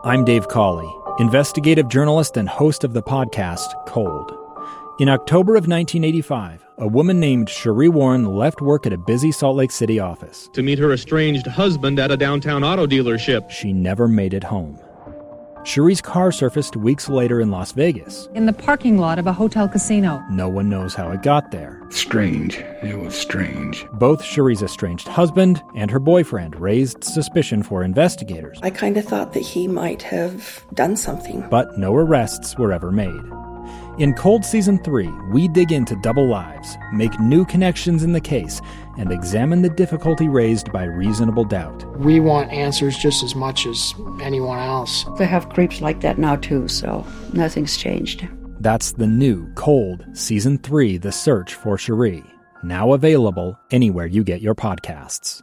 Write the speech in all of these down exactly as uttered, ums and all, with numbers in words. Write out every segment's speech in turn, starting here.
I'm Dave Cawley, investigative journalist and host of the podcast Cold. In October of nineteen eighty-five, a woman named Cherie Warren left work at a busy Salt Lake City office to meet her estranged husband at a downtown auto dealership. She never made it home. Cherie's car surfaced weeks later in Las Vegas. In the parking lot of a hotel casino. No one knows how it got there. Strange. It was strange. Both Cherie's estranged husband and her boyfriend raised suspicion for investigators. I kind of thought that he might have done something. But no arrests were ever made. In Cold Season three, we dig into double lives, make new connections in the case, and examine the difficulty raised by reasonable doubt. We want answers just as much as anyone else. They have creeps like that now too, so nothing's changed. That's the new Cold Season three, The Search for Cherie, now available anywhere you get your podcasts.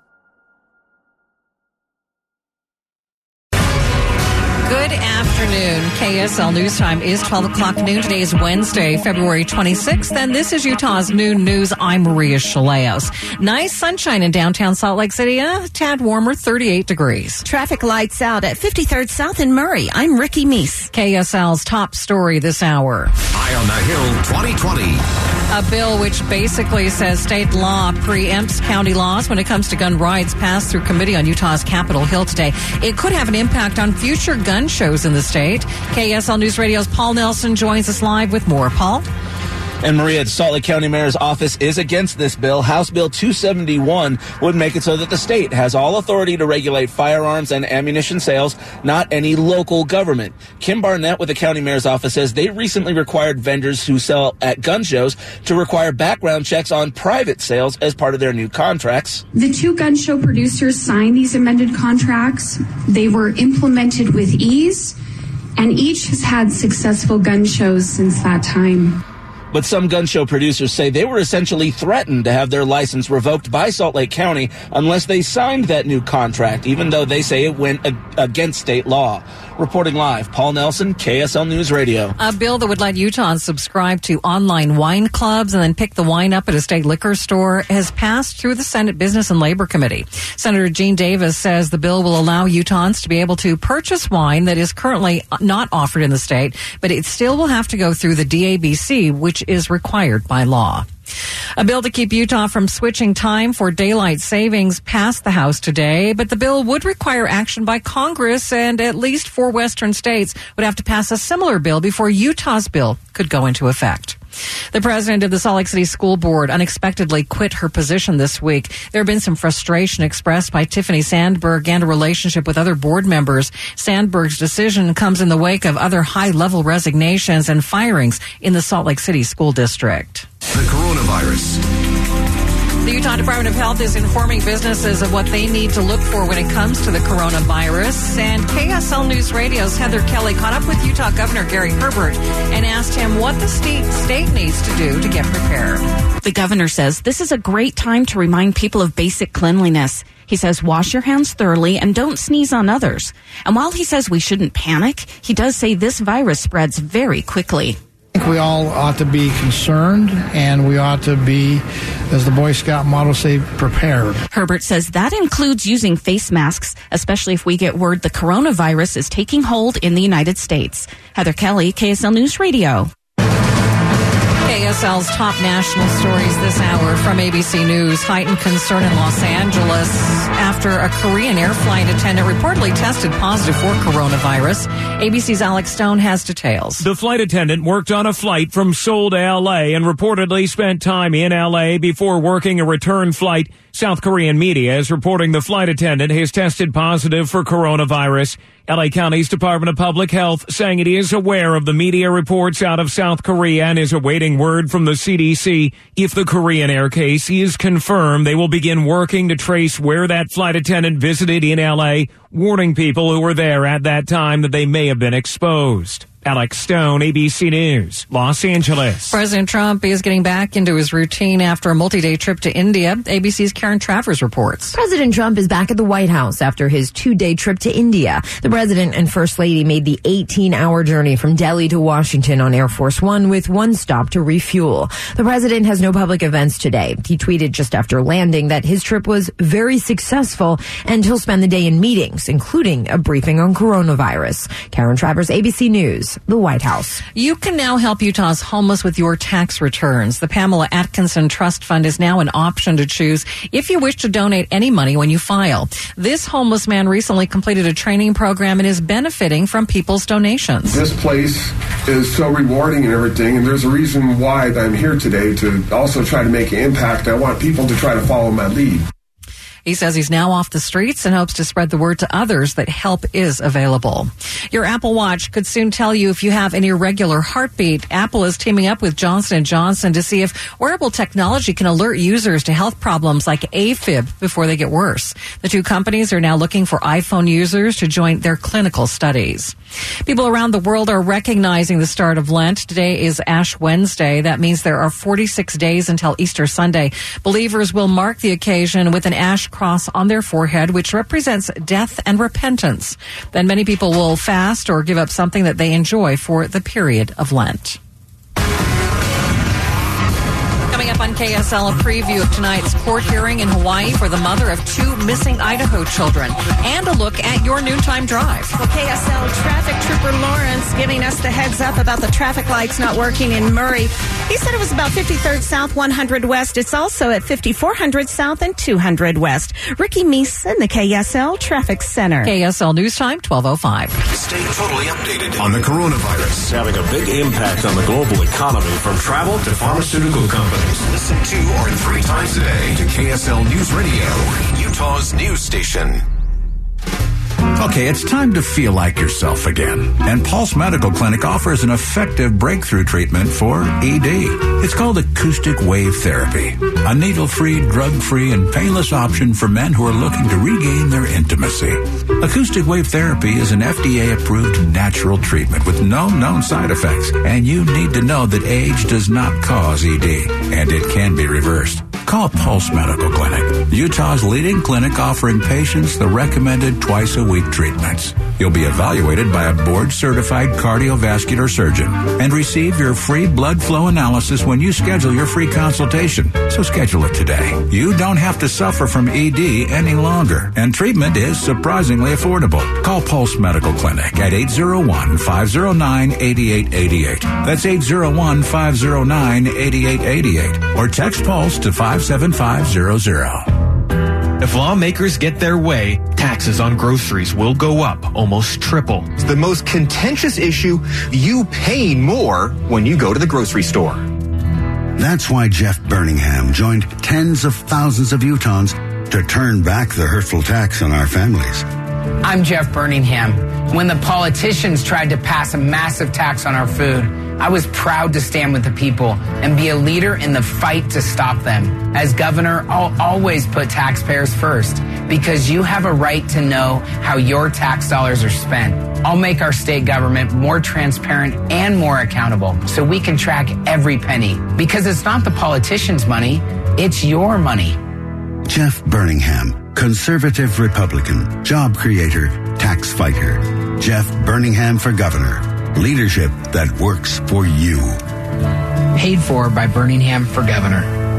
Good afternoon. K S L News Time is twelve o'clock noon. Today is Wednesday, February twenty-sixth, and this is Utah's Noon News. I'm Maria Chaleos. Nice sunshine in downtown Salt Lake City. A tad warmer, thirty-eight degrees. Traffic lights out at fifty-third South in Murray. I'm Ricky Meese. K S L's top story this hour. Eye on the Hill twenty twenty. A bill which basically says state law preempts county laws when it comes to gun rights passed through committee on Utah's Capitol Hill today. It could have an impact on future gun shows in the state. K S L News Radio's Paul Nelson joins us live with more. Paul? And Maria, the Salt Lake County Mayor's office is against this bill. House Bill two seventy-one would make it so that the state has all authority to regulate firearms and ammunition sales, not any local government. Kim Barnett with the County Mayor's office says they recently required vendors who sell at gun shows to require background checks on private sales as part of their new contracts. The two gun show producers signed these amended contracts. They were implemented with ease, and each has had successful gun shows since that time. But some gun show producers say they were essentially threatened to have their license revoked by Salt Lake County unless they signed that new contract, even though they say it went ag- against state law. Reporting live, Paul Nelson, K S L News Radio. A bill that would let Utahns subscribe to online wine clubs and then pick the wine up at a state liquor store has passed through the Senate Business and Labor Committee. Senator Gene Davis says the bill will allow Utahns to be able to purchase wine that is currently not offered in the state, but it still will have to go through the D A B C, which is required by law. A bill to keep Utah from switching time for daylight savings passed the House today, but the bill would require action by Congress, and at least four western states would have to pass a similar bill before Utah's bill could go into effect. The president of the Salt Lake City School Board unexpectedly quit her position this week. There have been some frustration expressed by Tiffany Sandberg and a relationship with other board members. Sandberg's decision comes in the wake of other high-level resignations and firings in the Salt Lake City School District. The coronavirus. The Utah Department of Health is informing businesses of what they need to look for when it comes to the coronavirus. And K S L News Radio's Heather Kelly caught up with Utah Governor Gary Herbert and asked him what the state, state needs to do to get prepared. The governor says this is a great time to remind people of basic cleanliness. He says wash your hands thoroughly and don't sneeze on others. And while he says we shouldn't panic, he does say this virus spreads very quickly. I think we all ought to be concerned, and we ought to be, as the Boy Scout motto say, prepared. Herbert says that includes using face masks, especially if we get word the coronavirus is taking hold in the United States. Heather Kelly, K S L News Radio. K S L's top national stories this hour from A B C News. Heightened concern in Los Angeles after a Korean air flight attendant reportedly tested positive for coronavirus. A B C's Alex Stone has details. The flight attendant worked on a flight from Seoul to L A and reportedly spent time in L A before working a return flight. South Korean media is reporting the flight attendant has tested positive for coronavirus. L A County's Department of Public Health saying it is aware of the media reports out of South Korea and is awaiting word from the C D C. If the Korean air case is confirmed, they will begin working to trace where that flight attendant visited in L A, warning people who were there at that time that they may have been exposed. Alex Stone, A B C News, Los Angeles. President Trump is getting back into his routine after a multi-day trip to India. A B C's Karen Travers reports. President Trump is back at the White House after his two-day trip to India. The president and first lady made the eighteen-hour journey from Delhi to Washington on Air Force One with one stop to refuel. The president has no public events today. He tweeted just after landing that his trip was very successful and he'll spend the day in meetings, including a briefing on coronavirus. Karen Travers, A B C News, the White House. You can now help Utah's homeless with your tax returns. The Pamela Atkinson Trust Fund is now an option to choose if you wish to donate any money when you file. This homeless man recently completed a training program and is benefiting from people's donations. This place is so rewarding and everything, and there's a reason why I'm here today to also try to make an impact. I want people to try to follow my lead. He says he's now off the streets and hopes to spread the word to others that help is available. Your Apple Watch could soon tell you if you have an irregular heartbeat. Apple is teaming up with Johnson and Johnson to see if wearable technology can alert users to health problems like AFib before they get worse. The two companies are now looking for iPhone users to join their clinical studies. People around the world are recognizing the start of Lent. Today is Ash Wednesday. That means there are forty-six days until Easter Sunday. Believers will mark the occasion with an ash cross on their forehead, which represents death and repentance. Then many people will fast or give up something that they enjoy for the period of Lent. Coming up on K S L, a preview of tonight's court hearing in Hawaii for the mother of two missing Idaho children, and a look at your noontime drive. Well, K S L traffic trooper Lawrence giving us the heads up about the traffic lights not working in Murray. He said it was about fifty-third South, one hundred West. It's also at fifty-four hundred South and two hundred West. Ricky Meese in the K S L Traffic Center. K S L News Time, twelve oh five. Stay totally updated on the coronavirus. Having a big impact on the global economy, from travel to pharmaceutical companies. Listen two or three times a day to K S L News Radio, Utah's news station. Okay, it's time to feel like yourself again. And Pulse Medical Clinic offers an effective breakthrough treatment for E D. It's called acoustic wave therapy, a needle-free, drug-free, and painless option for men who are looking to regain their intimacy. Acoustic wave therapy is an F D A-approved natural treatment with no known side effects. And you need to know that age does not cause E D, and it can be reversed. Call Pulse Medical Clinic, Utah's leading clinic offering patients the recommended twice-a-week treatments. You'll be evaluated by a board-certified cardiovascular surgeon and receive your free blood flow analysis when you schedule your free consultation. So schedule it today. You don't have to suffer from E D any longer, and treatment is surprisingly affordable. Call Pulse Medical Clinic at eight oh one, five oh nine, eight eight eight eight. That's eight oh one, five oh nine, eight eight eight eight. Or text Pulse to five seven five zero zero. If lawmakers get their way, taxes on groceries will go up, almost triple. It's the most contentious issue. You pay more when you go to the grocery store. That's why Jeff Birmingham joined tens of thousands of Utahns to turn back the hurtful tax on our families. I'm Jeff Birmingham. When the politicians tried to pass a massive tax on our food, I was proud to stand with the people and be a leader in the fight to stop them. As governor, I'll always put taxpayers first because you have a right to know how your tax dollars are spent. I'll make our state government more transparent and more accountable so we can track every penny, because it's not the politicians' money, it's your money. Jeff Birmingham, conservative Republican, job creator, tax fighter. Jeff Birmingham for governor. Leadership that works for you. Paid for by Birmingham for Governor.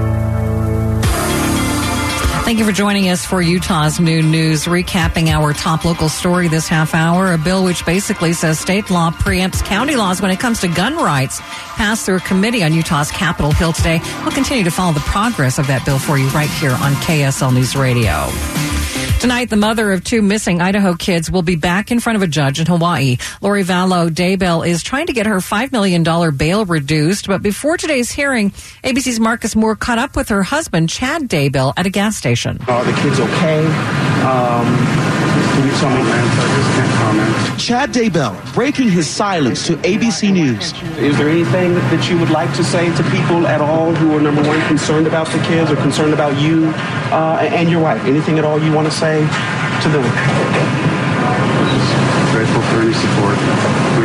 Thank you for joining us for Utah's Noon News, recapping our top local story this half hour. A bill which basically says state law preempts county laws when it comes to gun rights passed through a committee on Utah's Capitol Hill today. We'll continue to follow the progress of that bill for you right here on K S L News Radio. Tonight, the mother of two missing Idaho kids will be back in front of a judge in Hawaii. Lori Vallow Daybell is trying to get her five million dollars bail reduced. But before today's hearing, A B C's Marcus Moore caught up with her husband, Chad Daybell, at a gas station. Are the kids okay? Um, can you tell me? I just can't comment. Chad Daybell breaking his silence to A B C News. Is there anything that you would like to say to people at all who are, number one, concerned about the kids or concerned about you uh, and your wife? Anything at all you want to say to them? Grateful for any support. We just have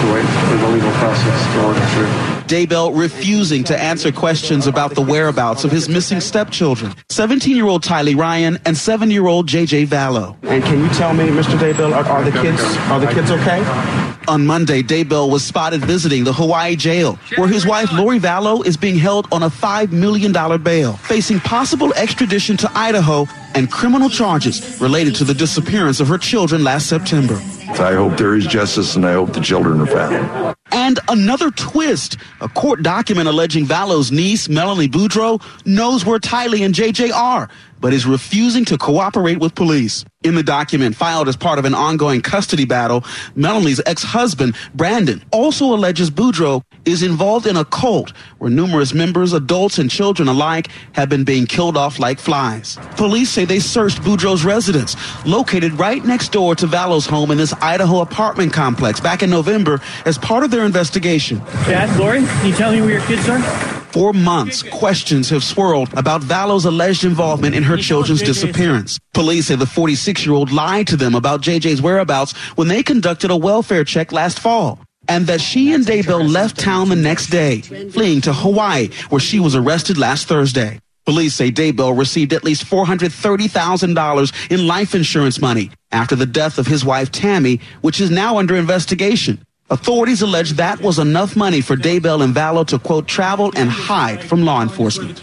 to wait for the legal process to work through. Daybell refusing to answer questions about the whereabouts of his missing stepchildren, seventeen-year-old Tylee Ryan and seven-year-old J J Vallow. And can you tell me, Mister Daybell, are, are the kids are the kids okay? On Monday, Daybell was spotted visiting the Hawaii jail, where his wife Lori Vallow is being held on a five million dollars bail, facing possible extradition to Idaho and criminal charges related to the disappearance of her children last September. I hope there is justice, and I hope the children are found. And another twist. A court document alleging Vallow's niece, Melanie Boudreau, knows where Tylee and J J are, but is refusing to cooperate with police. In the document filed as part of an ongoing custody battle, Melanie's ex-husband, Brandon, also alleges Boudreau is involved in a cult where numerous members, adults and children alike, have been being killed off like flies. Police say they searched Boudreau's residence, located right next door to Vallow's home in this Idaho apartment complex back in November as part of their investigation. Dad, Lori, can you tell me where your kids are? For months, questions have swirled about Vallow's alleged involvement in her children's disappearance. Police say the forty-six-year-old lied to them about J J's whereabouts when they conducted a welfare check last fall, and that she and Daybell left town the next day, fleeing to Hawaii, where she was arrested last Thursday. Police say Daybell received at least four hundred thirty thousand dollars in life insurance money after the death of his wife, Tammy, which is now under investigation. Authorities allege that was enough money for Daybell and Vallow to, quote, travel and hide from law enforcement.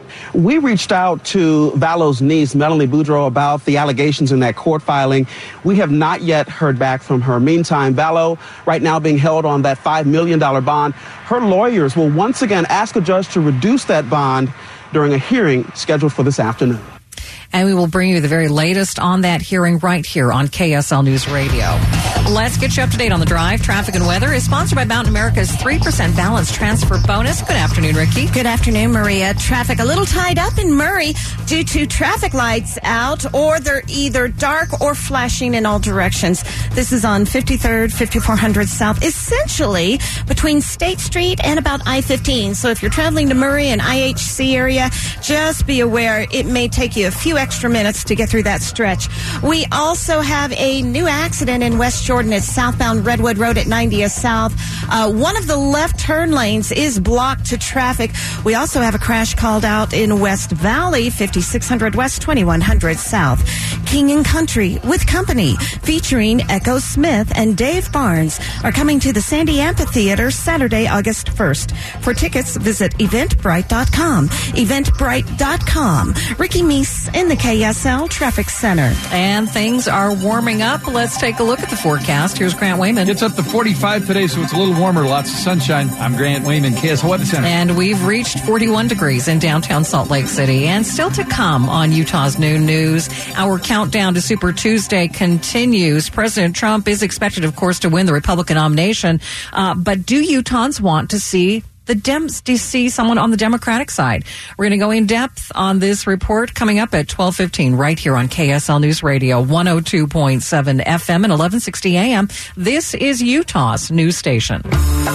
We reached out to Vallow's niece, Melanie Boudreau, about the allegations in that court filing. We have not yet heard back from her. Meantime, Vallow, right now being held on that five million dollars bond. Her lawyers will once again ask a judge to reduce that bond during a hearing scheduled for this afternoon. And we will bring you the very latest on that hearing right here on K S L News Radio. Let's get you up to date on the drive. Traffic and weather is sponsored by Mountain America's three percent balance transfer bonus. Good afternoon, Ricky. Good afternoon, Maria. Traffic a little tied up in Murray due to traffic lights out, or they're either dark or flashing in all directions. This is on fifty-third, fifty-four hundred South, essentially between State Street and about I fifteen. So if you're traveling to Murray and I H C area, just be aware it may take you a few extra minutes to get through that stretch. We also have a new accident in West Jordan. It's southbound Redwood Road at ninetieth South. Uh, one of the left turn lanes is blocked to traffic. We also have a crash called out in West Valley, fifty-six hundred West, twenty-one hundred South. King and Country with Company, featuring Echo Smith and Dave Barnes, are coming to the Sandy Amphitheater Saturday, August first. For tickets, visit eventbrite dot com. eventbrite dot com. Ricky Meese in the K S L Traffic Center. And things are warming up. Let's take a look at the forecast. Here's Grant Wayman. It's up to forty-five today, so it's a little warmer. Lots of sunshine. I'm Grant Wayman, K S L Weather Center. And we've reached forty-one degrees in downtown Salt Lake City. And still to come on Utah's Noon News, our countdown to Super Tuesday continues. President Trump is expected, of course, to win the Republican nomination. Uh, but do Utahns want to see the Dems to see someone on the Democratic side? We're going to go in depth on this report coming up at twelve fifteen right here on K S L News Radio, one oh two point seven F M and eleven sixty A M. This is Utah's news station.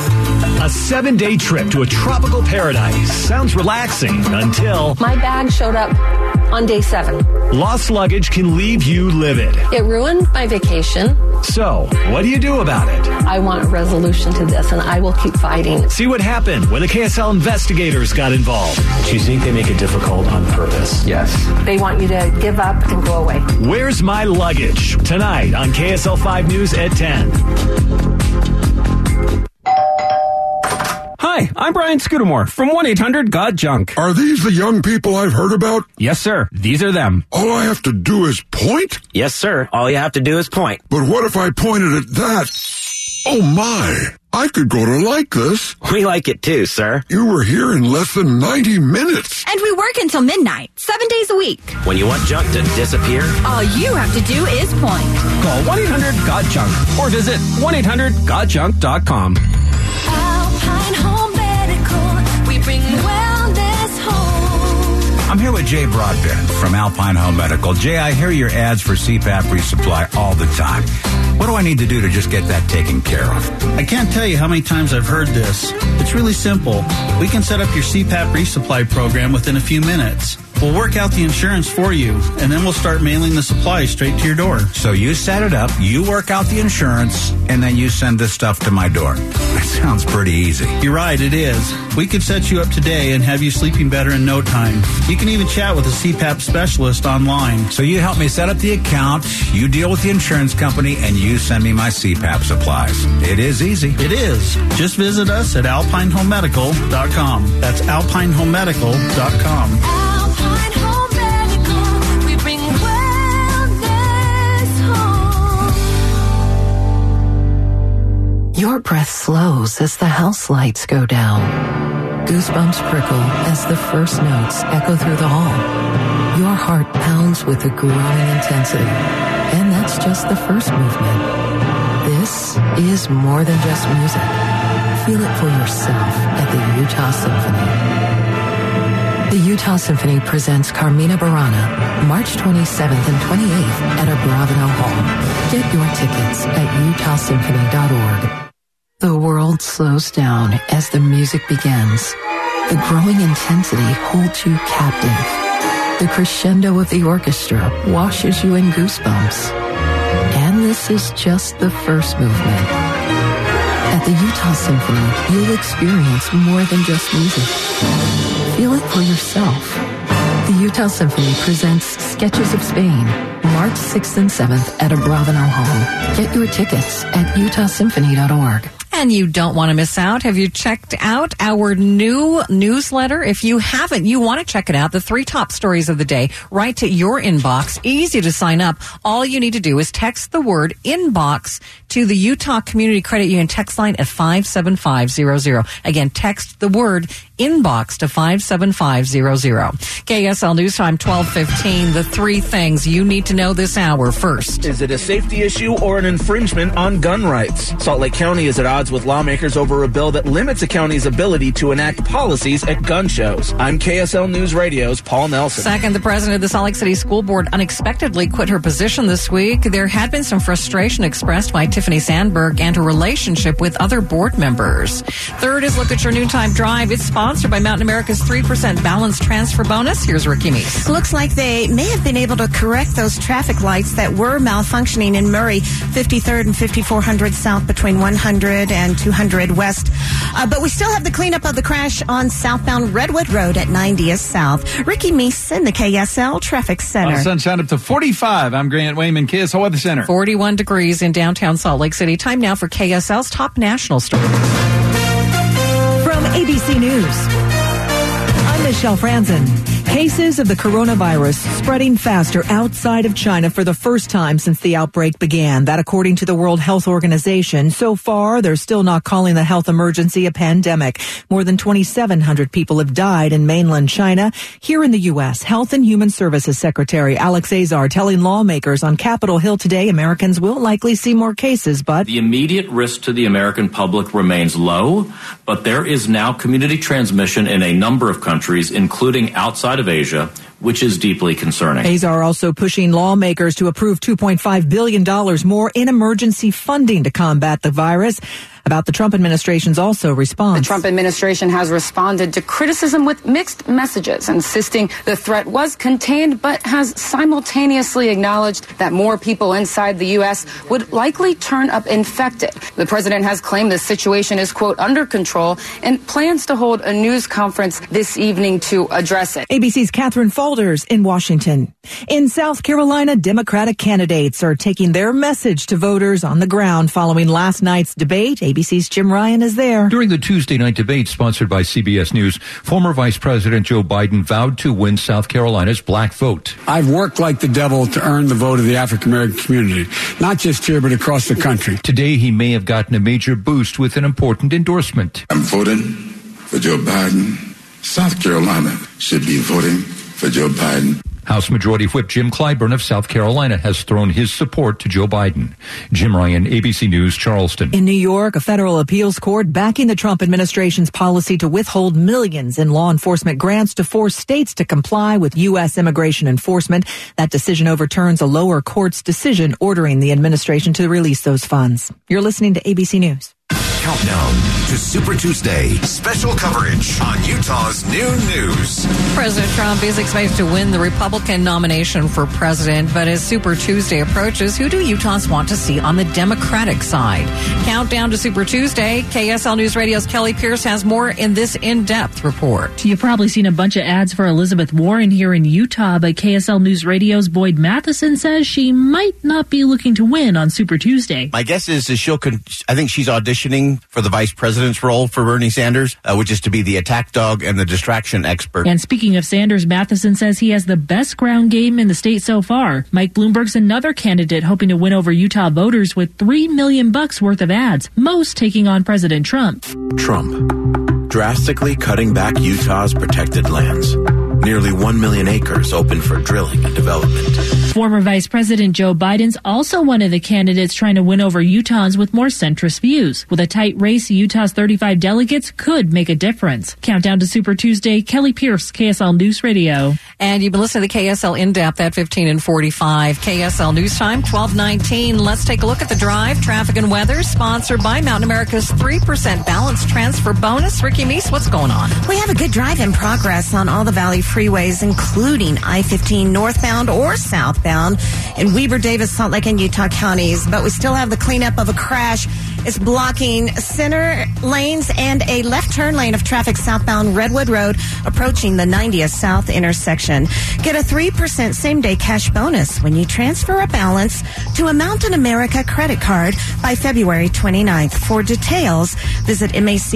A seven-day trip to a tropical paradise sounds relaxing until my bag showed up on day seven. Lost luggage can leave you livid. It ruined my vacation. So, what do you do about it? I want a resolution to this, and I will keep fighting. See what happened when the K S L investigators got involved. Do you think they make it difficult on purpose? Yes. They want you to give up and go away. Where's My Luggage? Tonight on K S L five News at ten. Hi, I'm Brian Scudamore from one eight hundred got junk. Are these the young people I've heard about? Yes, sir. These are them. All I have to do is point? Yes, sir. All you have to do is point. But what if I pointed at that? Oh, my. I could go to like this. We like it too, sir. You were here in less than ninety minutes. And we work until midnight, seven days a week. When you want junk to disappear, all you have to do is point. Call one eight hundred got junk or visit one eight hundred got junk dot com. Alpine Home Medical, we bring wellness home. I'm here with Jay Broadbent from Alpine Home Medical. Jay, I hear your ads for C PAP resupply all the time. What do I need to do to just get that taken care of? I can't tell you how many times I've heard this. It's really simple. We can set up your C PAP resupply program within a few minutes. We'll work out the insurance for you, and then we'll start mailing the supplies straight to your door. So you set it up, you work out the insurance, and then you send this stuff to my door. That sounds pretty easy. You're right, it is. We could set you up today and have you sleeping better in no time. You can even chat with a C PAP specialist online. So you help me set up the account, you deal with the insurance company, and you send me my C PAP supplies. It is easy. It is. Just visit us at alpine home medical dot com. That's alpine home medical dot com. Alpine Home Medical, we bring wellness home. Your breath slows as the house lights go down. Goosebumps prickle as the first notes echo through the hall. Your heart pounds with a growing intensity. And that's just the first movement. This is more than just music. Feel it for yourself at the Utah Symphony. The Utah Symphony presents Carmina Burana, March twenty-seventh and twenty-eighth at Abravanel Hall. Get your tickets at utah symphony dot org. The world slows down as the music begins. The growing intensity holds you captive. The crescendo of the orchestra washes you in goosebumps. And this is just the first movement. At the Utah Symphony, you'll experience more than just music. Feel it for yourself. The Utah Symphony presents Sketches of Spain, March sixth and seventh at Abravanel Hall. Get your tickets at utah symphony dot org. And you don't want to miss out. Have you checked out our new newsletter? If you haven't, you want to check it out. The three top stories of the day right to your inbox. Easy to sign up. All you need to do is text the word inbox to the Utah Community Credit Union text line at five seven five zero zero. Again, text the word inbox to five seven five zero zero. K S L News Time twelve fifteen. The three things you need to know this hour. First, is it a safety issue or an infringement on gun rights? Salt Lake County is at odds with lawmakers over a bill that limits a county's ability to enact policies at gun shows. I'm K S L News Radio's Paul Nelson. Second, the president of the Salt Lake City School Board unexpectedly quit her position this week. There had been some frustration expressed by Tiffany Sandberg and her relationship with other board members. Third is look at your noontime drive. It's sponsored by Mountain America's three percent balance transfer bonus. Here's Ricky Meese. Looks like they may have been able to correct those traffic lights that were malfunctioning in Murray, fifty-third and fifty-four hundred south between one hundred and two hundred west. Uh, but we still have the cleanup of the crash on southbound Redwood Road at ninetieth South. Ricky Meese in the K S L Traffic Center. Uh, sunshine up to forty-five. I'm Grant Wayman, K S L Weather Center. forty-one degrees in downtown Salt Lake City. Time now for K S L's top national story. From A B C News, I'm Michelle Franzen. Cases of the coronavirus spreading faster outside of China for the first time since the outbreak began. That according to the World Health Organization. So far, they're still not calling the health emergency a pandemic. More than twenty-seven hundred people have died in mainland China. Here in the U S, Health and Human Services Secretary Alex Azar telling lawmakers on Capitol Hill today Americans will likely see more cases, but the immediate risk to the American public remains low, but there is now community transmission in a number of countries, including outside of Asia, which is deeply concerning. Azar also pushing lawmakers to approve two point five billion dollars more in emergency funding to combat the virus. About the Trump administration's also response. The Trump administration has responded to criticism with mixed messages, insisting the threat was contained, but has simultaneously acknowledged that more people inside the U S would likely turn up infected. The president has claimed the situation is, quote, under control and plans to hold a news conference this evening to address it. A B C's Catherine Faulders in Washington. In South Carolina, Democratic candidates are taking their message to voters on the ground following last night's debate. A B C's Jim Ryan is there. During the Tuesday night debate sponsored by C B S News, former Vice President Joe Biden vowed to win South Carolina's black vote. I've worked like the devil to earn the vote of the African American community, not just here, but across the country. Today, he may have gotten a major boost with an important endorsement. I'm voting for Joe Biden. South Carolina should be voting for Joe Biden. House Majority Whip Jim Clyburn of South Carolina has thrown his support to Joe Biden. Jim Ryan, A B C News, Charleston. In New York, a federal appeals court backing the Trump administration's policy to withhold millions in law enforcement grants to force states to comply with U S immigration enforcement. That decision overturns a lower court's decision ordering the administration to release those funds. You're listening to A B C News. countdown to Super Tuesday. Special coverage on Utah's Noon News. President Trump is expected to win the Republican nomination for president, but as Super Tuesday approaches, who do Utahns want to see on the Democratic side? Countdown to Super Tuesday. K S L News Radio's Kelly Pierce has more in this in-depth report. You've probably seen a bunch of ads for Elizabeth Warren here in Utah, but K S L News Radio's Boyd Matheson says she might not be looking to win on Super Tuesday. My guess is, is she'll, con- I think she's auditioning for the vice president's role for Bernie Sanders, uh, which is to be the attack dog and the distraction expert. And speaking of Sanders, Matheson says he has the best ground game in the state so far. Mike Bloomberg's another candidate hoping to win over Utah voters with three million bucks worth of ads, most taking on President Trump. Trump, drastically cutting back Utah's protected lands. Nearly one million acres open for drilling and development. Former Vice President Joe Biden's also one of the candidates trying to win over Utahns with more centrist views. With a tight race, Utah's thirty-five delegates could make a difference. Countdown to Super Tuesday, Kelly Pierce, K S L News Radio. And you've been listening to the K S L In-Depth at fifteen and forty-five. K S L News Time, twelve nineteen. Let's take a look at the drive, traffic and weather, sponsored by Mountain America's three percent balance transfer bonus. Ricky Meese, what's going on? We have a good drive in progress on all the Valley freeways, including I fifteen northbound or southbound in Weber, Davis, Salt Lake, and Utah counties. But we still have the cleanup of a crash. It's blocking center lanes and a left turn lane of traffic southbound Redwood Road approaching the ninetieth South intersection. Get a three percent same-day cash bonus when you transfer a balance to a Mountain America credit card by February twenty-ninth. For details, visit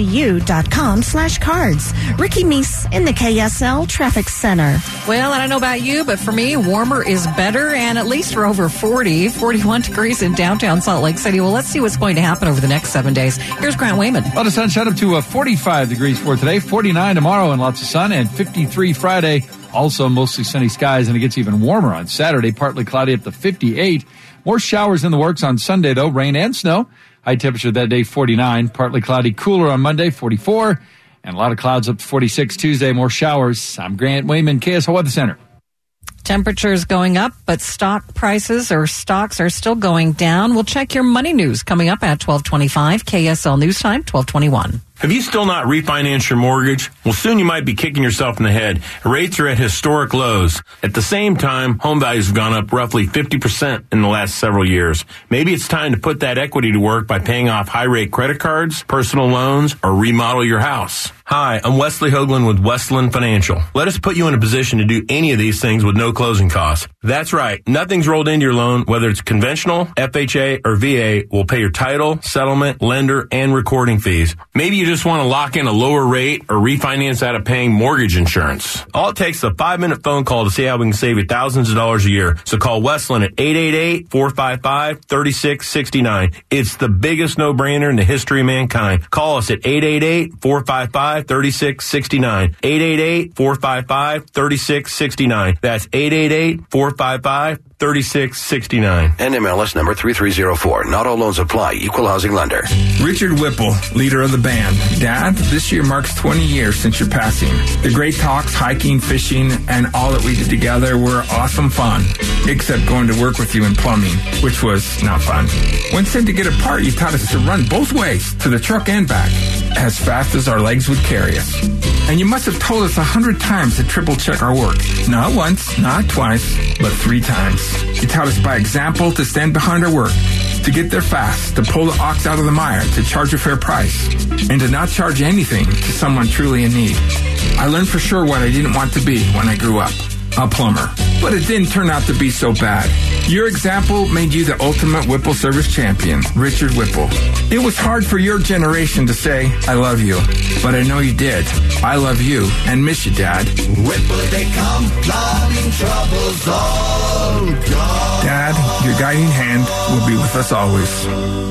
macu.com slash cards. Ricky Meese in the K S L Traffic Center. Well, I don't know about you, but for me, warmer is better, and at least we're over forty, forty-one degrees in downtown Salt Lake City. Well, let's see what's going to happen over the next seven days. Here's Grant Wayman. A lot of sunshine up to uh, forty-five degrees for today, forty-nine tomorrow and lots of sun, and fifty-three Friday. Also mostly sunny skies, and it gets even warmer on Saturday, partly cloudy up to fifty-eight. More showers in the works on Sunday, though, rain and snow. High temperature that day, forty-nine. Partly cloudy, cooler on Monday, forty-four. And a lot of clouds up to forty-six Tuesday, more showers. I'm Grant Wayman, K S L Weather Center. Temperatures going up, but stock prices or stocks are still going down. We'll check your money news coming up at twelve twenty-five. K S L News Time, twelve twenty-one. Have you still not refinanced your mortgage? Well, soon you might be kicking yourself in the head. Rates are at historic lows. At the same time, home values have gone up roughly fifty percent in the last several years. Maybe it's time to put that equity to work by paying off high-rate credit cards, personal loans, or remodel your house. Hi, I'm Wesley Hoagland with Westland Financial. Let us put you in a position to do any of these things with no closing costs. That's right. Nothing's rolled into your loan, whether it's conventional, F H A, or V A. We'll pay your title, settlement, lender, and recording fees. Maybe you just want to lock in a lower rate or refinance out of paying mortgage insurance. All it takes is a five-minute phone call to see how we can save you thousands of dollars a year. So call Westland at eight eight eight, four five five, three six six nine. It's the biggest no-brainer in the history of mankind. Call us at eight eight eight, four five five, three six six nine. eight eight eight, four five five, three six six nine. That's eight eight eight, four five five, three six six nine. N M L S number three three zero four. Not all loans apply. Equal housing lender. Richard Whipple, leader of the band. Dad, this year marks twenty years since your passing. The great talks, hiking, fishing, and all that we did together were awesome fun. Except going to work with you in plumbing, which was not fun. When sent to get a part, you taught us to run both ways, to the truck and back, as fast as our legs would carry us. And you must have told us a hundred times to triple check our work. Not once, not twice, but three times. You taught us by example to stand behind our work, to get there fast, to pull the ox out of the mire, to charge a fair price, and to not charge anything to someone truly in need. I learned for sure what I didn't want to be when I grew up, a plumber. But it didn't turn out to be so bad. Your example made you the ultimate Whipple service champion, Richard Whipple. It was hard for your generation to say, I love you, but I know you did. I love you and miss you, Dad. Whipple, they come, flooding troubles all gone. Dad, your guiding hand will be with us always.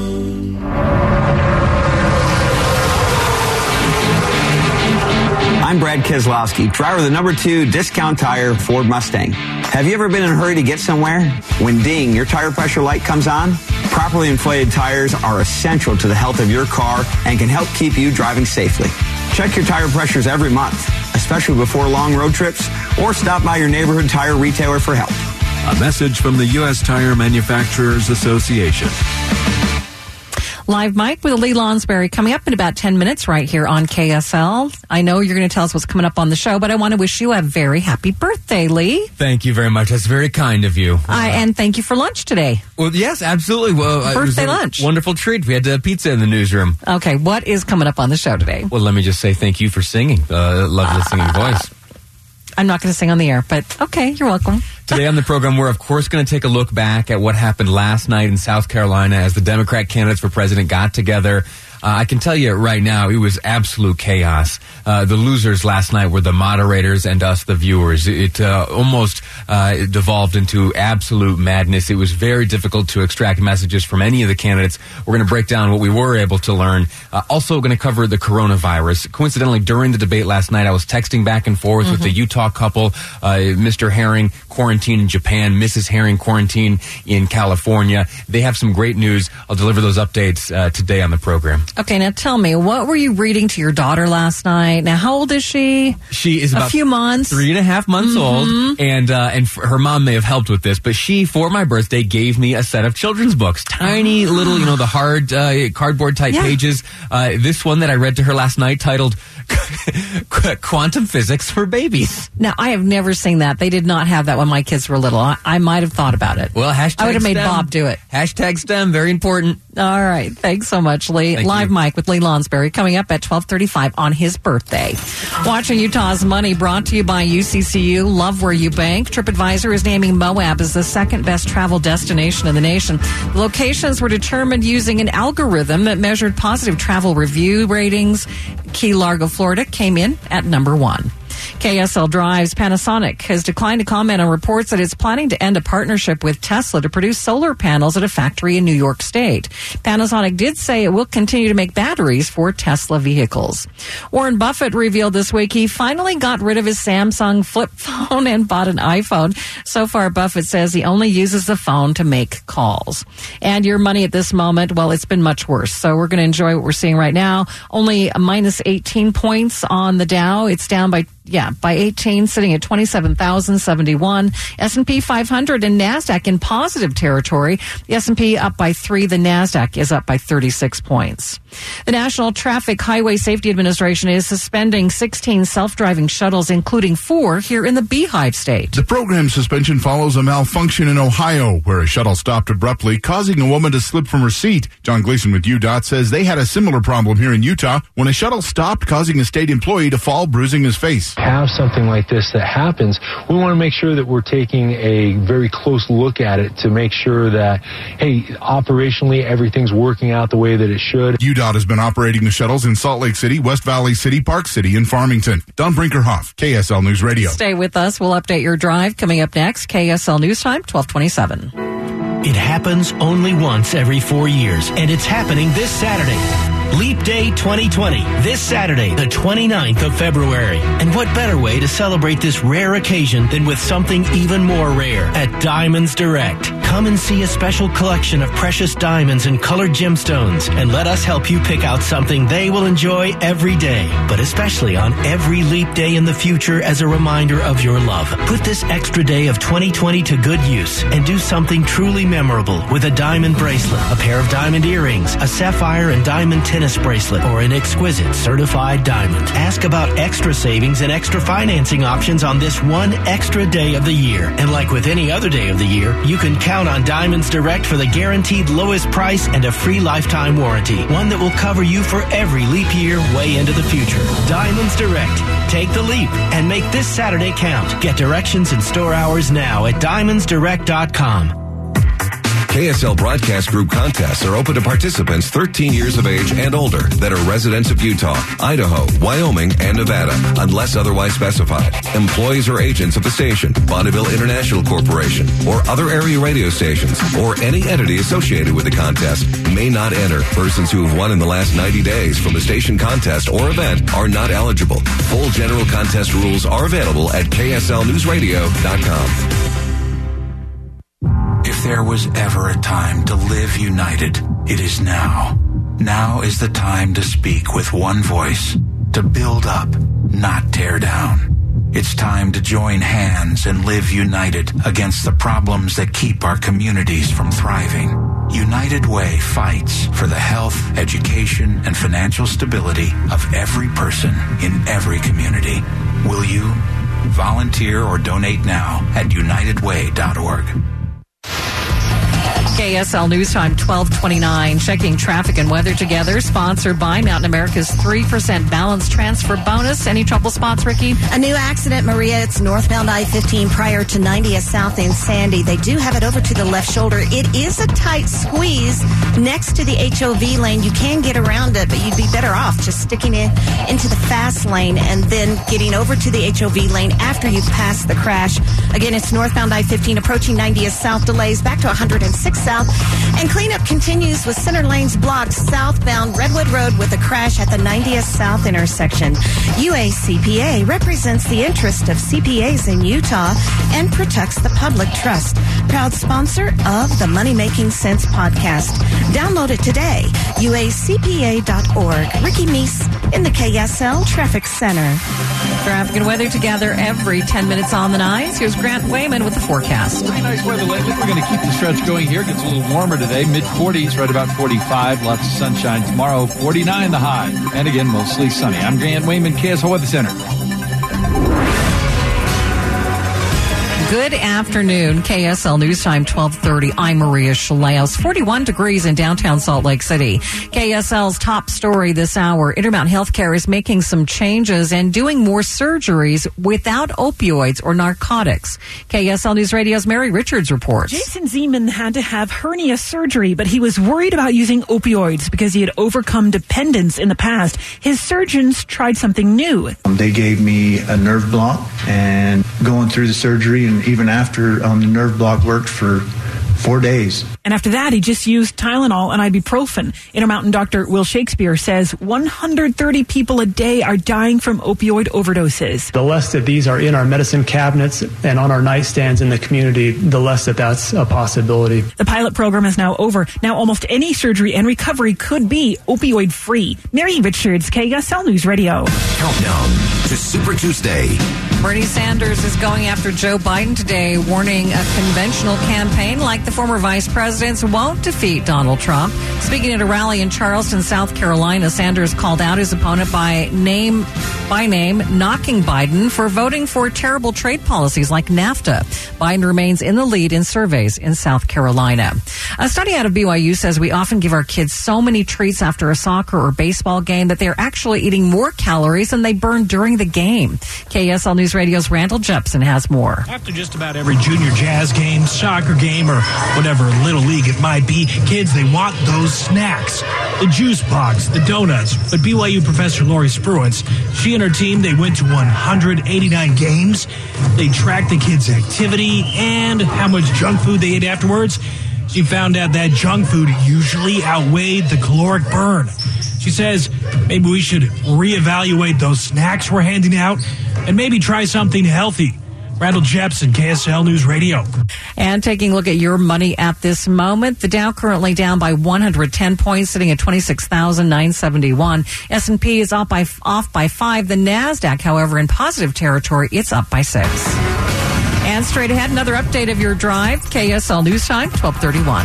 I'm Brad Keselowski, driver of the number two discount tire Ford Mustang. Have you ever been in a hurry to get somewhere? When ding, your tire pressure light comes on? Properly inflated tires are essential to the health of your car and can help keep you driving safely. Check your tire pressures every month, especially before long road trips, or stop by your neighborhood tire retailer for help. A message from the U S Tire Manufacturers Association. Live Mike with Lee Lonsberry coming up in about ten minutes right here on K S L. I know you're going to tell us what's coming up on the show, but I want to wish you a very happy birthday, Lee. Thank you very much. That's very kind of you. I, and thank you for lunch today. Well, yes, absolutely. Well, Birthday it was a lunch. Wonderful treat. We had uh, pizza in the newsroom. Okay, what is coming up on the show today? Well, let me just say thank you for singing. Uh, love the singing voice. I'm not going to sing on the air, but okay, you're welcome. Today on the program, we're of course going to take a look back at what happened last night in South Carolina as the Democrat candidates for president got together. Uh, I can tell you right now, it was absolute chaos. Uh, the losers last night were the moderators and us, the viewers. It uh, almost uh, it devolved into absolute madness. It was very difficult to extract messages from any of the candidates. We're going to break down what we were able to learn. Uh, also going to cover the coronavirus. Coincidentally, during the debate last night, I was texting back and forth mm-hmm. with the Utah couple, uh, Mister Herring quarantined in Japan, Missus Herring quarantined in California. They have some great news. I'll deliver those updates uh, today on the program. Okay, now tell me, what were you reading to your daughter last night? Now, how old is she? She is about a few months, three and a half months mm-hmm. old, and uh, and f- her mom may have helped with this, but she, for my birthday, gave me a set of children's books, tiny oh. little, you know, the hard uh, cardboard type yeah. pages. Uh, this one that I read to her last night, titled "Quantum Physics for Babies." Now, I have never seen that. They did not have that when my kids were little. I, I might have thought about it. Well, hashtag I would have made STEM. Bob do it. Hashtag STEM, very important. All right. Thanks so much, Lee. Thank Live you. Mike with Lee Lonsberry coming up at twelve thirty-five on his birthday. Watching Utah's Money brought to you by U C C U. Love where you bank. TripAdvisor is naming Moab as the second best travel destination in the nation. The locations were determined using an algorithm that measured positive travel review ratings. Key Largo, Florida came in at number one. K S L Drives Panasonic has declined to comment on reports that it's planning to end a partnership with Tesla to produce solar panels at a factory in New York State. Panasonic did say it will continue to make batteries for Tesla vehicles. Warren Buffett revealed this week he finally got rid of his Samsung flip phone and bought an iPhone. So far, Buffett says he only uses the phone to make calls. And your money at this moment, well, it's been much worse. So we're going to enjoy what we're seeing right now. Only a minus eighteen points on the Dow. It's down by Yeah, by eighteen, sitting at twenty-seven thousand seventy-one. S and P five hundred and NASDAQ in positive territory. The S and P up by three. The NASDAQ is up by thirty-six points. The National Traffic Highway Safety Administration is suspending sixteen self-driving shuttles, including four here in the Beehive State. The program suspension follows a malfunction in Ohio, where a shuttle stopped abruptly, causing a woman to slip from her seat. John Gleason with U D O T says they had a similar problem here in Utah when a shuttle stopped, causing a state employee to fall, bruising his face. Have something like this that happens, we want to make sure that we're taking a very close look at it to make sure that, hey, operationally everything's working out the way that it should. U D O T has been operating the shuttles in Salt Lake City, West Valley City, Park City, and Farmington. Don Brinkerhoff, K S L News Radio. Stay with us. We'll update your drive coming up next. K S L News Time, twelve twenty-seven. It happens only once every four years, and it's happening this Saturday. Leap Day twenty twenty, this Saturday, the twenty-ninth of February. And what better way to celebrate this rare occasion than with something even more rare at Diamonds Direct. Come and see a special collection of precious diamonds and colored gemstones, and let us help you pick out something they will enjoy every day, but especially on every Leap Day in the future as a reminder of your love. Put this extra day of twenty twenty to good use and do something truly memorable with a diamond bracelet, a pair of diamond earrings, a sapphire and diamond tennis bracelet, or an exquisite certified diamond. Ask about extra savings and extra financing options on this one extra day of the year. And like with any other day of the year, you can count on Diamonds Direct for the guaranteed lowest price and a free lifetime warranty. One that will cover you for every leap year way into the future. Diamonds Direct. Take the leap and make this Saturday count. Get directions and store hours now at diamonds direct dot com. K S L Broadcast Group contests are open to participants thirteen years of age and older that are residents of Utah, Idaho, Wyoming, and Nevada, unless otherwise specified. Employees or agents of the station, Bonneville International Corporation, or other area radio stations, or any entity associated with the contest may not enter. Persons who have won in the last ninety days from a station contest or event are not eligible. Full general contest rules are available at K S L news radio dot com. If there was ever a time to live united, it is now. Now is the time to speak with one voice, to build up, not tear down. It's time to join hands and live united against the problems that keep our communities from thriving. United Way fights for the health, education, and financial stability of every person in every community. Will you? Volunteer or donate now at united way dot org. K S L News Time twelve twenty-nine. Checking traffic and weather together. Sponsored by Mountain America's three percent balance transfer bonus. Any trouble spots, Ricky? A new accident, Maria. It's northbound I fifteen prior to ninetieth South in Sandy. They do have it over to the left shoulder. It is a tight squeeze next to the H O V lane. You can get around it, but you'd be better off just sticking it into the fast lane and then getting over to the H O V lane after you've passed the crash. Again, it's northbound I fifteen approaching ninetieth South. Delays back to one hundred six South. And cleanup continues with center lanes blocked southbound Redwood Road with a crash at the ninetieth South intersection. U A C P A represents the interest of C P As in Utah and protects the public trust. Proud sponsor of the Money Making Sense podcast. Download it today. U A C P A dot org. Ricky Meese in the K S L Traffic Center. Traffic and weather together every ten minutes on the nines. Here's Grant Wayman with the forecast. Pretty nice weather lately. We're going to keep the stretch going here. Gets a little warmer today, mid forties, right about forty-five. Lots of sunshine tomorrow, forty-nine the high. And again, mostly sunny. I'm Grant Wayman, K S L Weather Center. Good afternoon. K S L News Time twelve thirty. I'm Maria Shaleos. forty-one degrees in downtown Salt Lake City. K S L's top story this hour. Intermountain Healthcare is making some changes and doing more surgeries without opioids or narcotics. K S L News Radio's Mary Richards reports. Jason Zeman had to have hernia surgery, but he was worried about using opioids because he had overcome dependence in the past. His surgeons tried something new. Um, they gave me a nerve block, and going through the surgery and even after um, the nerve block worked for four days. And after that, he just used Tylenol and ibuprofen. Intermountain doctor Will Shakespeare says one hundred thirty people a day are dying from opioid overdoses. The less that these are in our medicine cabinets and on our nightstands in the community, the less that that's a possibility. The pilot program is now over. Now almost any surgery and recovery could be opioid-free. Mary Richards, K S L News Radio. Countdown to Super Tuesday. Bernie Sanders is going after Joe Biden today, warning a conventional campaign like the former vice president's won't defeat Donald Trump. Speaking at a rally in Charleston, South Carolina, Sanders called out his opponent by name, by name, knocking Biden for voting for terrible trade policies like NAFTA. Biden remains in the lead in surveys in South Carolina. A study out of B Y U says we often give our kids so many treats after a soccer or baseball game that they're actually eating more calories than they burn during the game. K S L News Radio's Randall Jepson has more. After just about every junior jazz game, soccer game, or whatever little league it might be, kids, they want those snacks. The juice box, the donuts. But B Y U professor Lori Spruance, she and her team, they went to one hundred eighty-nine games. They tracked the kids' activity and how much junk food they ate afterwards. She found out that junk food usually outweighed the caloric burn. She says maybe we should reevaluate those snacks we're handing out and maybe try something healthy. Randall Jepson, K S L News Radio. And taking a look at your money at this moment, the Dow currently down by one hundred ten points, sitting at twenty-six thousand nine hundred seventy-one. S and P is off by, off by five. The NASDAQ, however, in positive territory, it's up by six. And straight ahead, another update of your drive. K S L News Time, twelve thirty-one.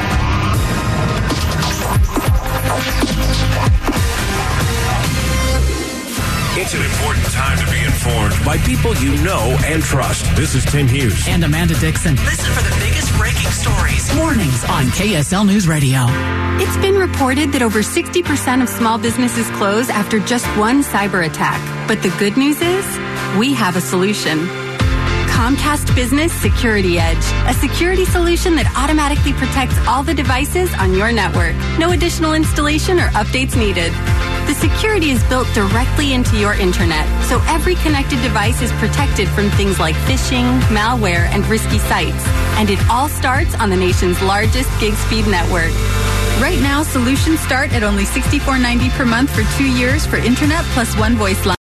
It's an important time to be informed by people you know and trust. This is Tim Hughes. And Amanda Dixon. Listen for the biggest breaking stories. Mornings on K S L News Radio. It's been reported that over sixty percent of small businesses close after just one cyber attack. But the good news is, we have a solution. Comcast Business Security Edge, a security solution that automatically protects all the devices on your network. No additional installation or updates needed. The security is built directly into your internet, so every connected device is protected from things like phishing, malware, and risky sites. And it all starts on the nation's largest gig speed network. Right now, solutions start at only sixty-four ninety per month for two years for internet plus one voice line.